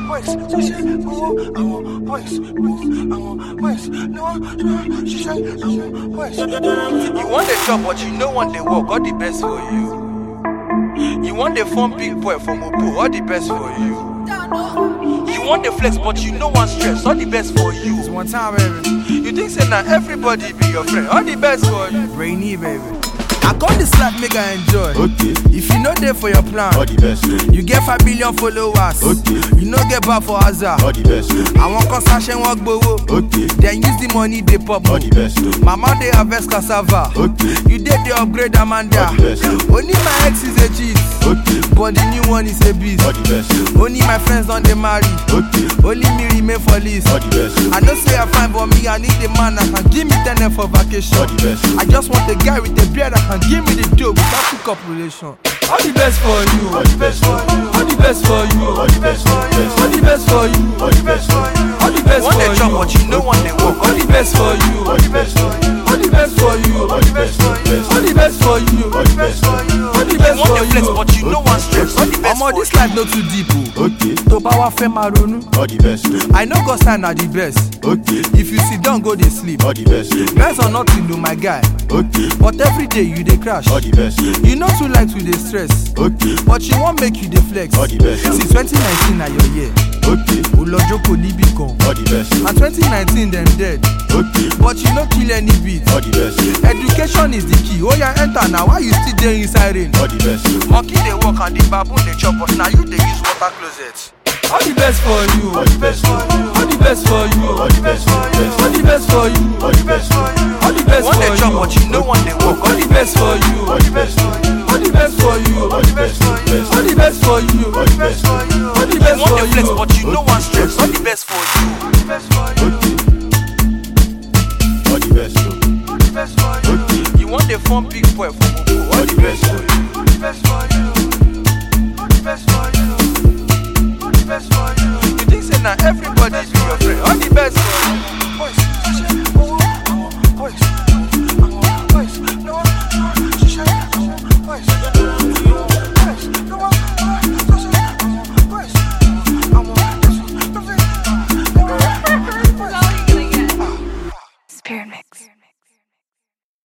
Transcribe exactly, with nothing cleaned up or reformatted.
boys, she say, oh, I want boys, boys, I want boys. No, no, she say, I want boys. You want the job, but you know want the work. All the best for you. You want the fun big boy from Opo. All the best for you. You want the flex, but you know one stress. All the best for you. It's one time, baby. You think say now everybody be your friend. All the best for you. Brainy, baby. I call this life, make I enjoy. Okay. If you know there for your plan, All the best. you get five billion followers. Okay. You know get back for hazard. All the best. I want concession work bowo. Okay. Then use the money they pop. All the best. Mama they harvest cassava. Okay. You did the upgrade Amanda. All the best. Only my ex is a cheat. Okay. But the new one is a beast. All the best. Only my friends don't they marry. Okay. Only me remain for list. All the best. I know say I fine, but me I need a man that can give me ten M for vacation. All the best. I just want a guy with a beard that can give me the dough without pick up relation. All the best for you. All the best for you. All the best for you. All the best for you. All the best for you. All the best for you. All the best Want for the job, you. but you know want the work. All the best for you. All the best for you. All the best for you. All the best for you. All the best for you. All the best for you. All the You best want for the flex, you. but you know one stress. All the best Omo, for this you. life no too deep. Oh. Okay. To power fame maronu. All the best. I know God sign are the best. Okay. If you sit down, go they sleep. All the best. Guys are nothing to my guy. Okay. But every day you they crash. All the best. You know too like to they stress. Okay. But you won't make you the flex. All the best. Since twenty nineteen na your year. Okay. Olojoko libi kan. All the best. And twenty nineteen them dead. Okay. But you no kill any beat. All the best. Education is the key. Oh yeah, enter now. Why you still there inside rain? All the best. Monkey they walk and the baboon they chop, but now you they use water closet. All the best for you. All the best for you. All the best for you. All the best for you. All the best for you. All the best for you. All the best Want for the job, you. but you know want the work. All the best for you. All the best for you. All the best for you. All the best for you. All the best for you. All the best for you. All the You best want for the flex, you. but you know one stress. All the best for you. Okay. All the best. Okay. You want the fun big boy from Opo. All the best for you. You think say now everybody be your friend. All the best